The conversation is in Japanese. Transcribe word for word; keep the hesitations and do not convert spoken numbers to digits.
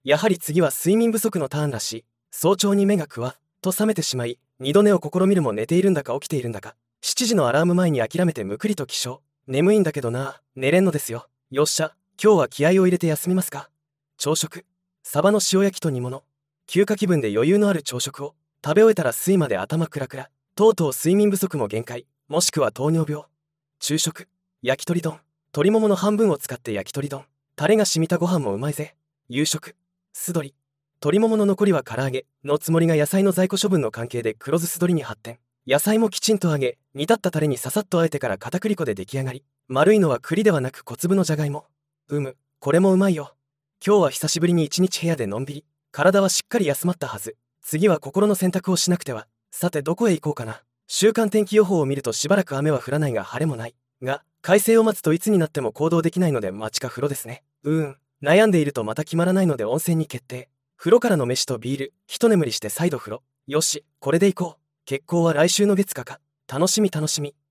やはり次は睡眠不足のターンらしい。早朝に目がくわっと覚めてしまい、二度寝を試みるも寝ているんだか起きているんだか。しちじのアラーム前に諦めてむくりと起床。眠いんだけどな、寝れんのですよ。よっしゃ、今日は気合を入れて休みますか。朝食、サバの塩焼きと煮物。休暇気分で余裕のある朝食を食べ終えたら睡魔で頭クラクラ。とうとう睡眠不足も限界、もしくは糖尿病。昼食、焼き鳥丼。鶏ももの半分を使って焼き鳥丼。タレが染みたご飯もうまいぜ。夕食、酢鶏。鶏ももの残りは唐揚げのつもりが野菜の在庫処分の関係で黒酢酢鶏に発展。野菜もきちんと揚げ、煮立ったタレにささっとあえてから片栗粉で出来上がり。丸いのは栗ではなく小粒のじゃがいも。うむ、これもうまいよ。今日は久しぶりに一日部屋でのんびり。体はしっかり休まったはず。次は心の選択をしなくては。さてどこへ行こうかな。週間天気予報を見るとしばらく雨は降らないが晴れもない。が、快晴を待つといつになっても行動できないので街か風呂ですね。うーん、悩んでいるとまた決まらないので温泉に決定。風呂からの飯とビール、一眠りして再度風呂。よし、これで行こう。決行は来週の月火か。楽しみ楽しみ。